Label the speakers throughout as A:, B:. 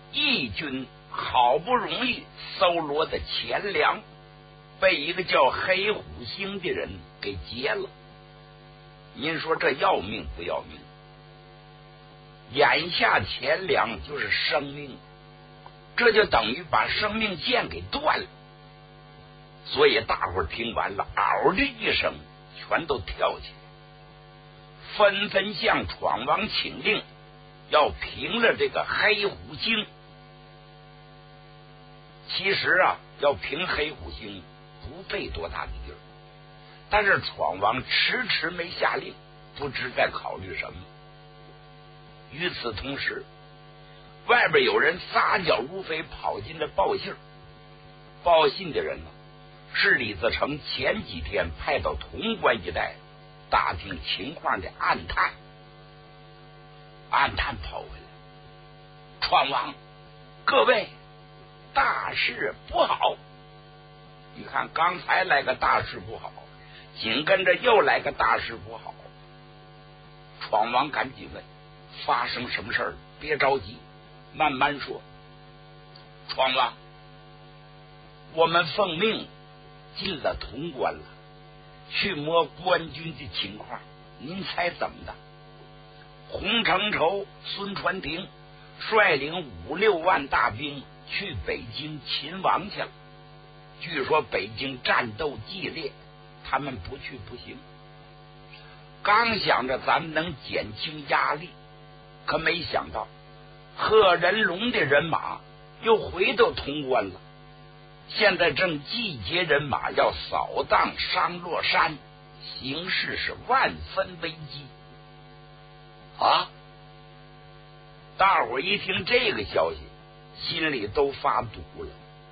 A: 义军好不容易搜罗的钱粮，被一个叫黑虎星的人给劫了。您说这要命不要命？眼下钱粮就是生命，这就等于把生命线给断了。所以大伙儿听完了，嗷的一声，全都跳起来，纷纷向闯王请令，要平了这个黑虎星。其实啊，要平黑虎星不费多大的劲儿，但是闯王迟迟没下令，不知在考虑什么。与此同时，外边有人撒脚如飞跑进来报信。报信的人呢，是李自成前几天派到潼关一带打听情况的暗探。暗探跑回来，闯王，各位，大事不好！你看，刚才来个大事不好，紧跟着又来个大事不好。闯王赶紧问，发生什么事儿？别着急，慢慢说。闯王，我们奉命进了潼关了，去摸官军的情况，您猜怎么的？洪承畴、孙传庭率领5-6万大兵去北京擒王去了。据说北京战斗激烈，他们不去不行。刚想着咱们能减轻压力，可没想到贺人龙的人马又回到潼关了，现在正集结人马要扫荡商洛山，形势是万分危机啊！大伙一听这个消息，心里都发堵了。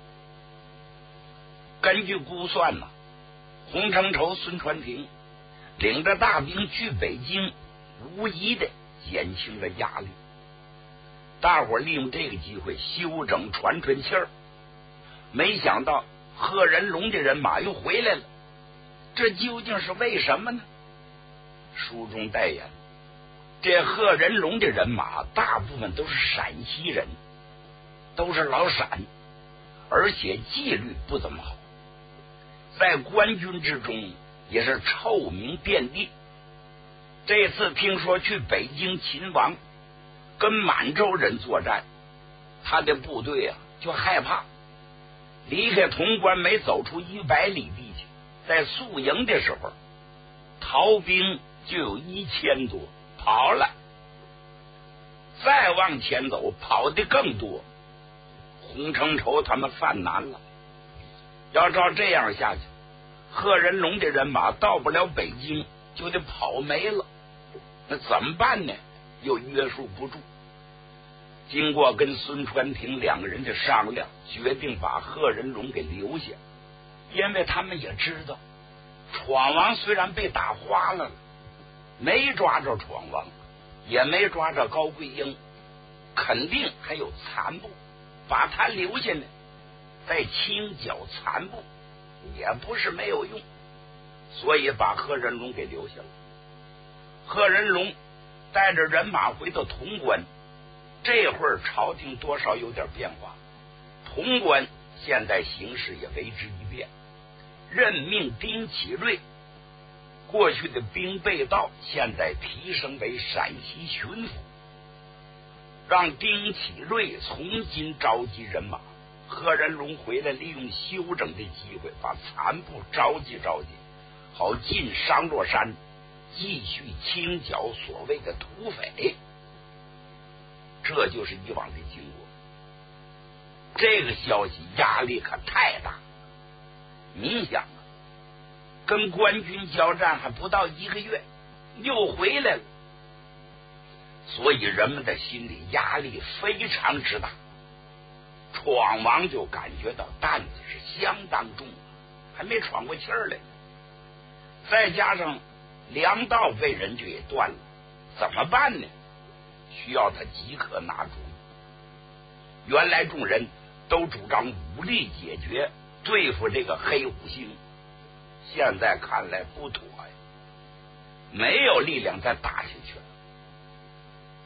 A: 根据估算呢，洪承畴、孙传庭领着大兵去北京，无疑的减轻了压力。大伙利用这个机会休整喘喘气儿，没想到贺人龙的人马又回来了，这究竟是为什么呢？书中代言，这贺人龙的人马大部分都是陕西人，都是老陕，而且纪律不怎么好，在官军之中也是臭名遍地。这次听说去北京秦王跟满洲人作战，他的部队啊就害怕，离开潼关没走出100里地去，在宿营的时候，逃兵就有1000多跑了，再往前走跑的更多。洪承畴他们犯难了，要照这样下去，贺人龙的人马到不了北京，就得跑没了。那怎么办呢？又约束不住。经过跟孙传庭2个人的商量，决定把贺人龙给留下，因为他们也知道闯王虽然被打花了，没抓着闯王，也没抓着高贵英，肯定还有残部，把他留下呢，再清剿残部也不是没有用，所以把贺人龙给留下了。贺人龙带着人马回到潼关，这会儿朝廷多少有点变化，潼关现在形势也为之一变，任命丁启瑞，过去的兵备道现在提升为陕西巡抚，让丁启瑞重新召集人马。贺人龙回来，利用休整的机会把残部召集，好进商洛山，继续清剿所谓的土匪。这就是以往的经过。这个消息压力可太大，你想啊，跟官军交战还不到1个月，又回来了，所以人们的心理压力非常之大。闯王就感觉到担子是相当重，还没喘过气儿来，再加上粮道被人给断了，怎么办呢？需要他即刻拿主意。原来众人都主张武力解决，对付这个黑虎星，现在看来不妥呀，没有力量再打下去了。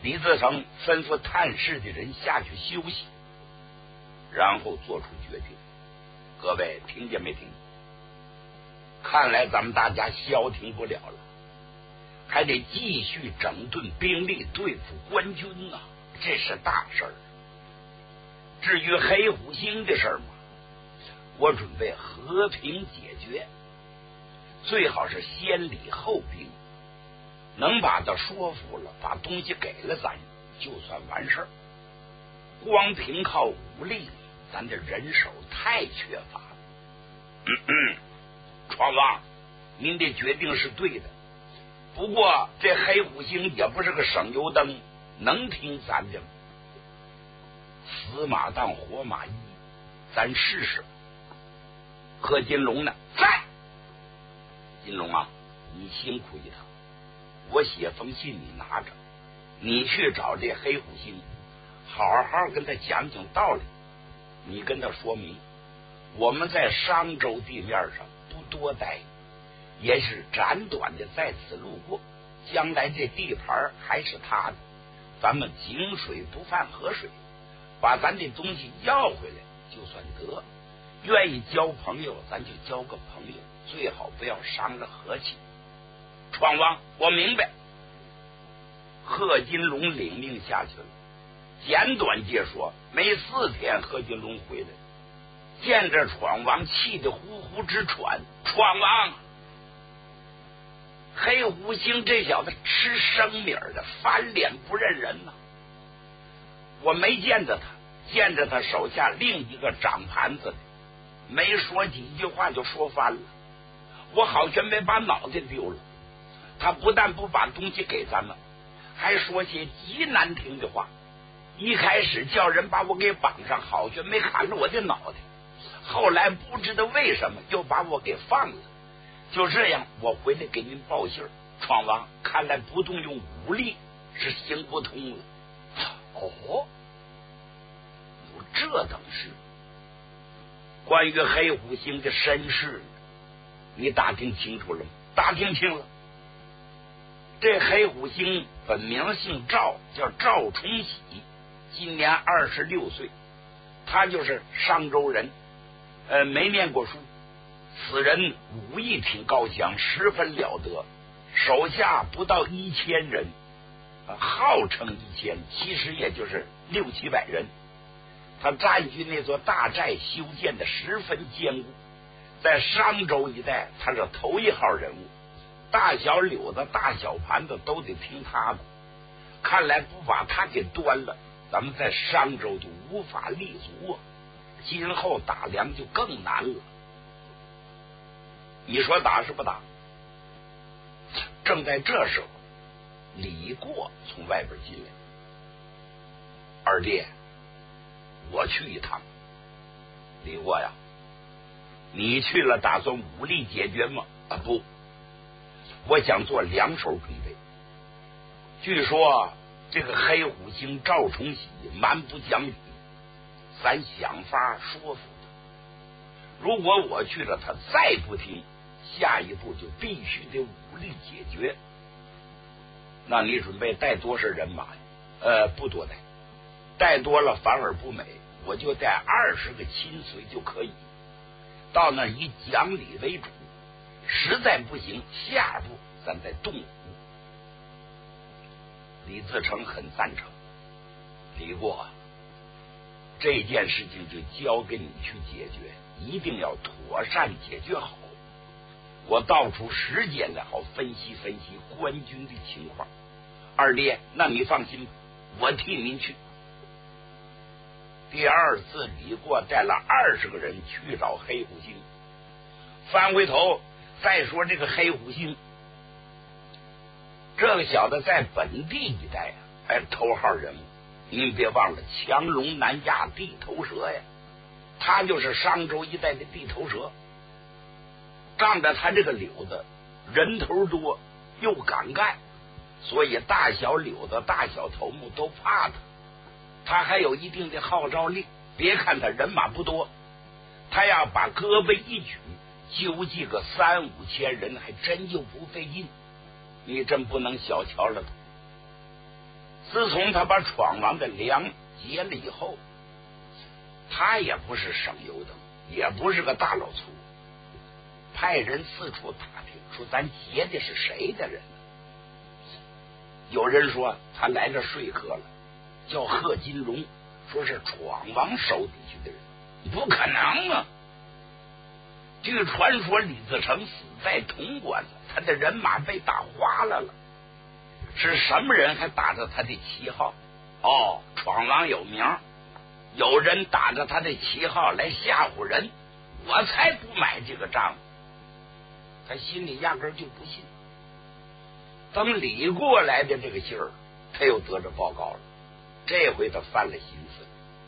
A: 李自成吩咐探视的人下去休息，然后做出决定。各位听见没听？看来咱们大家消停不了了，还得继续整顿兵力对付官军啊，这是大事儿。至于黑虎星的事儿嘛，我准备和平解决，最好是先礼后兵，能把他说服了，把东西给了咱，就算完事儿。光凭靠武力，咱的人手太缺乏了。闯王，您的决定是对的，不过这黑虎星也不是个省油灯，能听咱的吗？死马当活马医，咱试试。贺金龙呢？在。金龙啊，你辛苦一趟，我写封信你拿着，你去找这黑虎星，好好跟他讲讲道理。你跟他说明，我们在商州地面上不多待，也是暂短的在此路过，将来这地盘还是他的，咱们井水不犯河水，把咱的东西要回来就算得。愿意交朋友咱就交个朋友，最好不要伤了和气。闯王，我明白。贺金龙领命下去了。简短截说，没4天，贺金龙回来，见着闯王气得呼呼直喘。闯王，黑虎星这小子吃生米的，翻脸不认人呐！我没见着他，见着他手下另一个掌盘子的，没说几句话就说翻了，我好像没把脑袋丢了。他不但不把东西给咱们，还说些极难听的话。一开始叫人把我给绑上，好像没砍了我的脑袋，后来不知道为什么又把我给放了。就这样，我回来给您报信儿。闯王，看来不动用武力是行不通了。哦，有这等事。关于黑虎星的身世，你打听清楚了吗？打听清了。这黑虎星本名姓赵，叫赵崇禧，今年26岁，他就是商州人，没念过书。此人武艺挺高强，十分了得，手下不到1000人，号称1000，其实也就是600、700人。他占据那座大寨，修建的十分坚固，在商州一带他是头一号人物，大小柳子、大小盘子都得听他的。看来不把他给端了，咱们在商州就无法立足，今后打粮就更难了。你说打是不打？正在这时候，李过从外边进来。二弟，我去一趟。李过呀，你去了打算武力解决吗？不，我想做2手准备。据说这个黑虎星赵崇禧蛮不讲理，咱想法说服他。如果我去了，他再不听，下一步就必须得武力解决。那你准备带多少人马呀？不多带，带多了反而不美，我就带20个亲随就可以。到那以讲理为主，实在不行，下步咱再动武。李自成很赞成。李过，这件事情就交给你去解决，一定要妥善解决好。我倒出时间来，好分析分析官军的情况。二弟，那你放心吧，我替您去。第二次，李过带了20个人去找黑虎星。翻回头再说这个黑虎星，这个小子在本地一带还是头号人物。您别忘了强龙难压地头蛇呀，他就是商州一带的地头蛇。仗着他这个柳子人头多又敢干，所以大小柳子、大小头目都怕他。他还有一定的号召力，别看他人马不多，他要把胳膊一举，纠集个3、5千人，还真就不费劲。你真不能小瞧了他。 自从他把闯王的粮劫了以后，他也不是省油灯，也不是个大老粗，派人四处打听，说咱劫的是谁的人呢？有人说他来了说客了，叫贺金荣，说是闯王手底下的人，不可能啊！据传说李自成死在潼关了，他的人马被打花了，是什么人还打着他的旗号？哦，闯王有名，有人打着他的旗号来吓唬人，我才不买这个账。他心里压根就不信。等李过来的这个信儿，他又得着报告了。这回他犯了心思，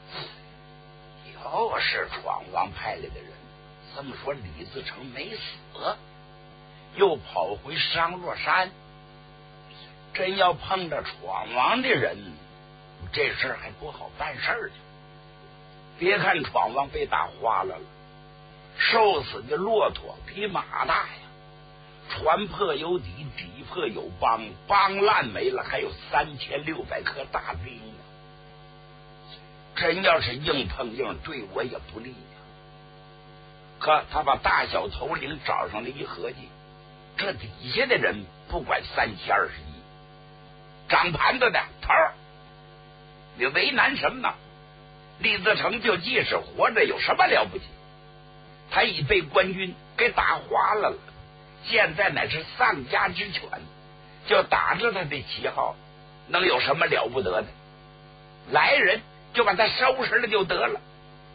A: 又是闯王派来的人，这么说李自成没死，又跑回商洛山，真要碰着闯王的人，这事儿还不好办事儿去。别看闯王被打花了，瘦死的骆驼比马大呀，船破有底，底破有帮，帮烂没了，还有3600颗大兵呢。真要是硬碰硬，对我也不利呀。可他把大小头领找上来一合计，这底下的人不管3021，掌盘子的头儿，你为难什么呢？李自成就即使活着有什么了不起？他已被官军给打花了，现在乃是丧家之犬，就打着他的旗号，能有什么了不得的？来人就把他收拾了就得了。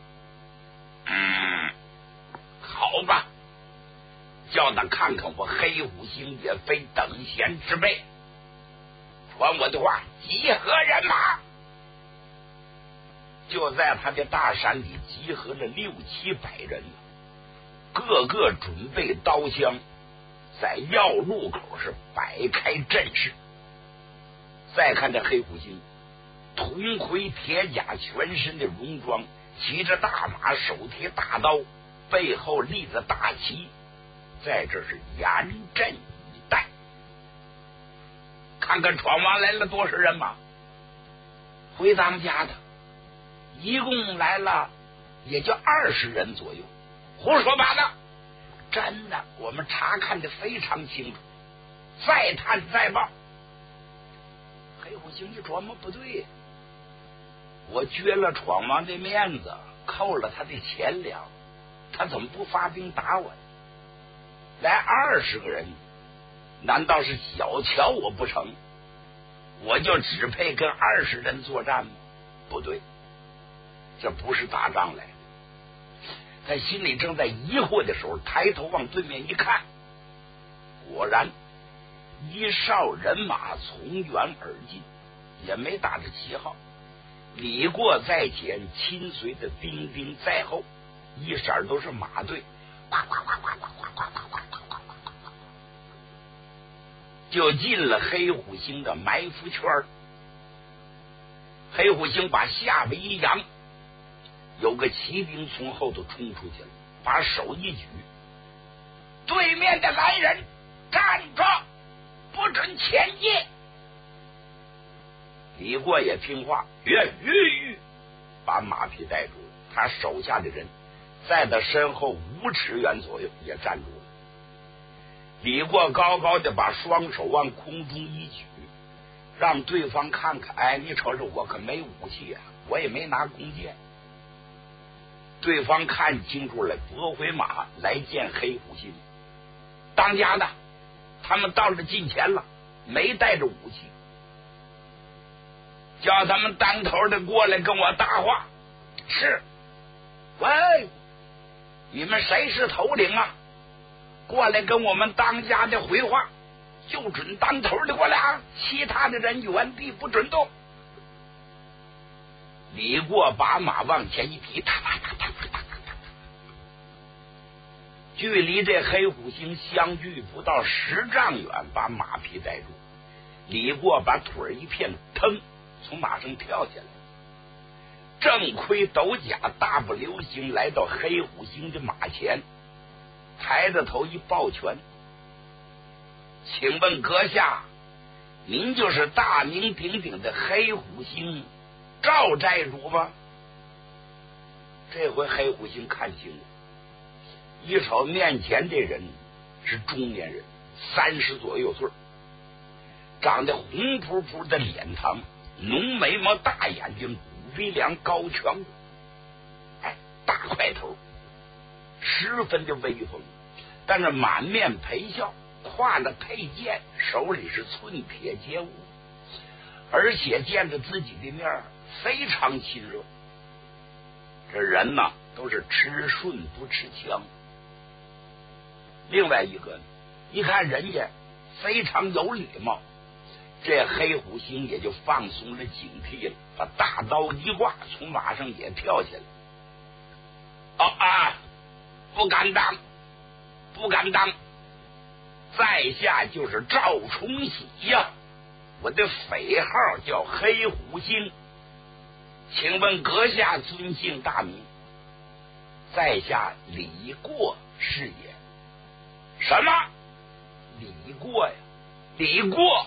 A: 好吧，叫他看看我黑虎星也非等闲之辈，传我的话，集合人马。就在他的大山里集合了600-700人，个个准备刀枪，在要路口是摆开阵势。再看这黑虎星，铜盔铁甲，全身的戎装，骑着大马，手提大刀，背后立着大旗，在这是严阵以待。看看闯王来了多少人马？回当家的一共来了也就20人左右。胡说八道！真的，我们查看的非常清楚，再探再报。黑虎星一琢磨，不对，我撅了闯王的面子，扣了他的钱粮，他怎么不发兵打我？来20个人，难道是小瞧我不成？我就只配跟20人作战吗？不对，这不是打仗来的。在心里正在疑惑的时候，抬头往对面一看，果然一哨人马从远而近，也没打着旗号。李过在前，亲随的兵丁在后，一色都是马队，就进了黑虎星的埋伏圈。黑虎星把下巴一扬，有个骑兵从后头冲出去了，把手一举，对面的来人站着，不准前进。李过也听话，把马匹带住了。他手下的人在他身后5尺远左右也站住了。李过高高的把双手往空中一举，让对方看看，哎，你瞅瞅，我可没武器啊，我也没拿弓箭。对方看清楚了，拨回马来见黑虎星。当家的，他们到了近前了，没带着武器，叫他们当头的过来跟我搭话。是，喂，你们谁是头领啊？过来跟我们当家的回话，就准当头的过来啊，其他的人原地不准动。李过把马往前一提，距离这黑虎星相距不到10丈远，把马匹带住。李过把腿一片，腾，从马上跳下来，正盔斗甲，大步流星来到黑虎星的马前，抬着头一抱拳：请问阁下您就是大名鼎鼎的黑虎星赵寨主吗？这回黑虎星看清了，一瞅面前这人是中年人，30左右岁，长得红扑扑的脸庞，浓眉毛大眼睛，骨鼻梁高颧骨，大块头，十分的威风，但是满面陪笑，挎着佩剑，手里是寸铁剑物，而且见着自己的面非常亲热。这人呐，都是吃顺不吃香。另外一个，一看人家非常有礼貌，这黑虎星也就放松了警惕了，把大刀一挂，从马上也跳下来。不敢当，不敢当，在下就是赵崇喜呀，我的匪号叫黑虎星，请问阁下尊姓大名？在下李过是也。什么？李过呀？李过？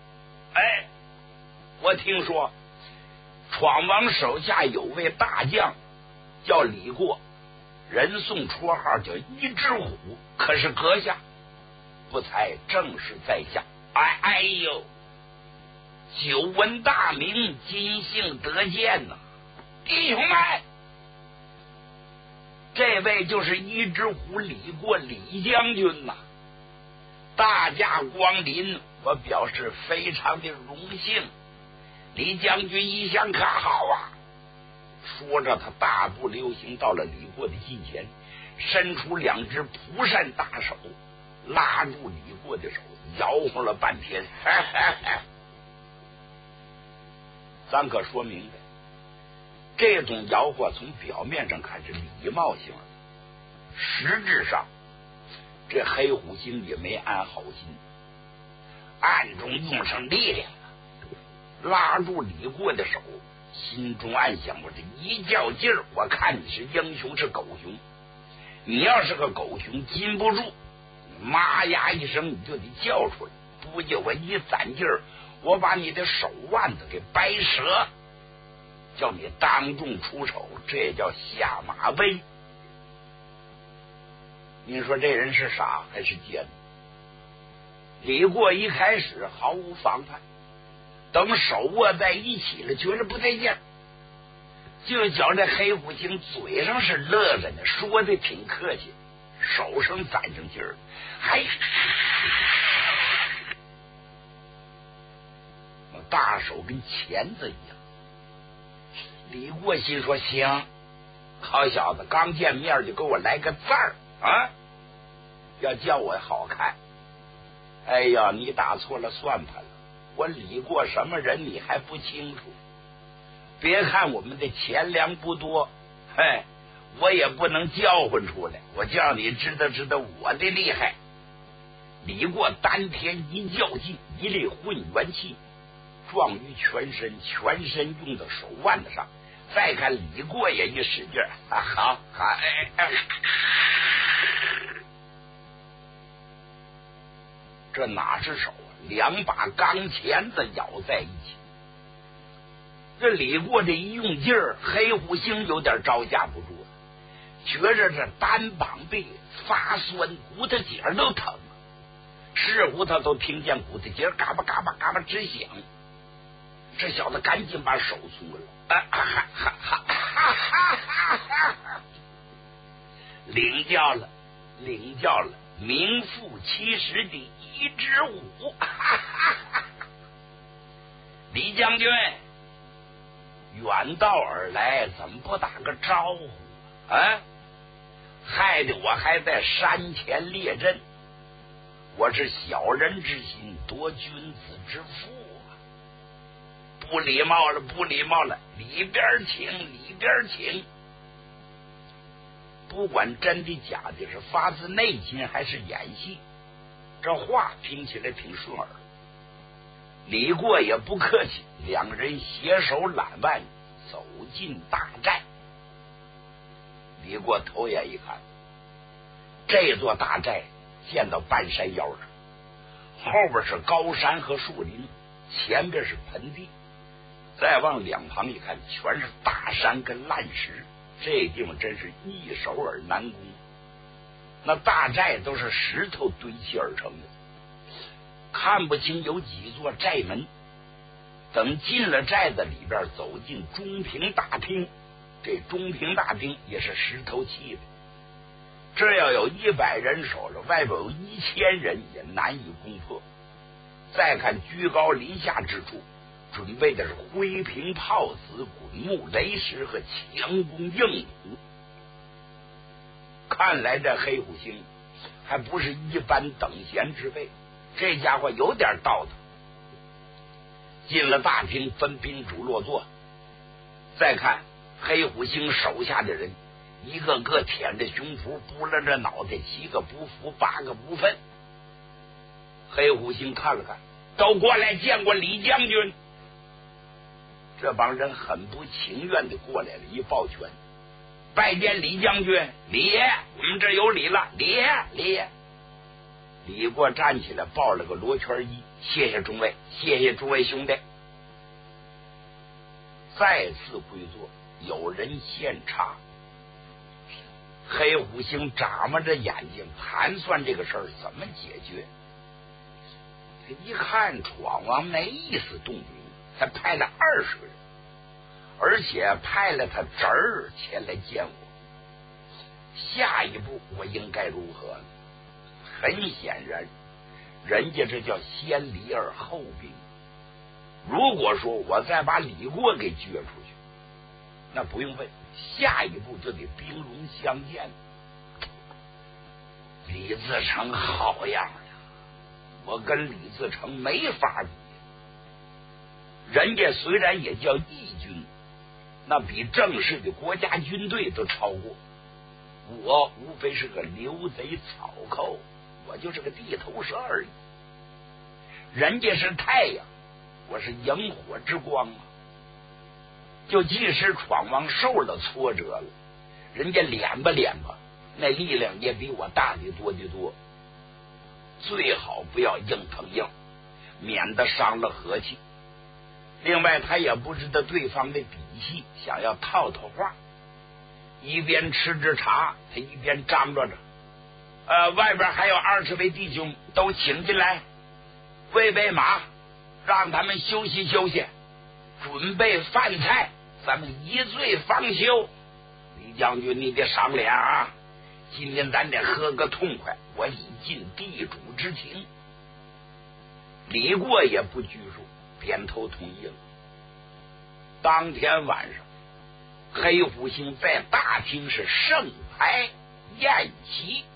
A: 我听说闯王手下有位大将叫李过，人送绰号叫一只虎，可是阁下不才正是在下。哎呦，久闻大名，今幸得见呐！弟兄们，这位就是一只虎李过李将军呐！大驾光临，我表示非常的荣幸。李将军一向可好啊？说着，他大步流星到了李过的近前，伸出2只蒲扇大手，拉住李过的手，摇晃了半天。咱可说明白，这种摇晃从表面上看是礼貌性的，实质上这黑虎星也没安好心，暗中用上力量了，拉住李过的手，心中暗想：我这一较劲儿，我看你是英雄是狗熊，你要是个狗熊禁不住，妈呀一声你就得叫出来，不叫我一攒劲儿，我把你的手腕子给掰折，叫你当众出丑，这叫下马威。你说这人是傻还是奸？李过一开始毫无防范，等手握在一起了，觉得不对劲，就觉这黑虎星嘴上是乐着呢，说的挺客气，手上攒上劲儿，大手跟钳子一样。李过心说：行，好小子，刚见面就给我来个字儿啊！要叫我好看。哎呀，你打错了算盘了，我李过什么人你还不清楚？别看我们的钱粮不多，我也不能叫唤出来，我叫你知道知道我的厉害。李过丹田一较劲，一粒混元气撞于全身，全身用到手腕子上。再看李过也一使劲，好，这哪是手啊？2把钢钳子咬在一起。这李过这一用劲儿，黑虎星有点招架不住了，觉着这单膀臂发酸，骨头节都疼，似乎他都听见骨头节嘎巴嘎巴嘎巴直响。这小子赶紧把手松了，领教了，名副其实的一只虎。李将军远道而来，怎么不打个招呼啊？害得我还在山前列阵，我是小人之心夺君子之腹啊！不礼貌了，不礼貌了，里边请，里边请。不管真的假的，是发自内心还是演戏，这话听起来挺顺耳。李过也不客气，2人携手揽腕走进大寨。李过头眼一看，这座大寨建到半山腰上，后边是高山和树林， 前边是盆地，再往两旁一看，全是大山跟烂石，这地方真是易守而难攻。那大寨都是石头堆砌而成的，看不清有几座寨门。等进了寨子里边，走进中平大厅，这中平大厅也是石头砌的，这要有100人手了，外边有1000人也难以攻破。再看居高临下之处，准备的是灰瓶炮子、滚木雷石和强弓硬弩。看来这黑虎星还不是一般等闲之辈，这家伙有点道道。进了大厅，分宾主落座。再看黑虎星手下的人，一个个舔着胸脯，拨拉着脑袋，7个不服8个不忿。黑虎星看了看，都过来见过李将军。这帮人很不情愿的过来了，一抱拳，拜见李将军。李爷，我们这有礼了。李爷，李爷。李过站起来，抱了个罗圈衣，谢谢诸位，谢谢诸位兄弟。再次归座，有人献茶。黑虎星眨巴着眼睛盘算这个事儿怎么解决。他一看闯王没意思动兵，他派了20个人，而且派了他侄儿前来见我。下一步我应该如何呢？很显然，人家这叫先礼而后兵。如果说我再把李过给撅出去，那不用问，下一步就得兵戎相见。李自成好样的，我跟李自成没法比。人家虽然也叫义军，那比正式的国家军队都超过。我无非是个刘贼草寇，我就是个地头蛇而已。人家是太阳，我是萤火之光啊！就即使闯王受了挫折了，人家脸吧，那力量也比我大得多得多。最好不要硬碰硬，免得伤了和气。另外，他也不知道对方的底细，想要套话。一边吃着茶，他一边张罗着。外边还有20位弟兄，都请进来，喂喂马，让他们休息休息，准备饭菜，咱们一醉方休。李将军，你得赏脸啊！今天咱得喝个痛快，我以尽地主之情。李过也不拘束，点头同意了。当天晚上，黑虎星在大厅是盛牌宴席。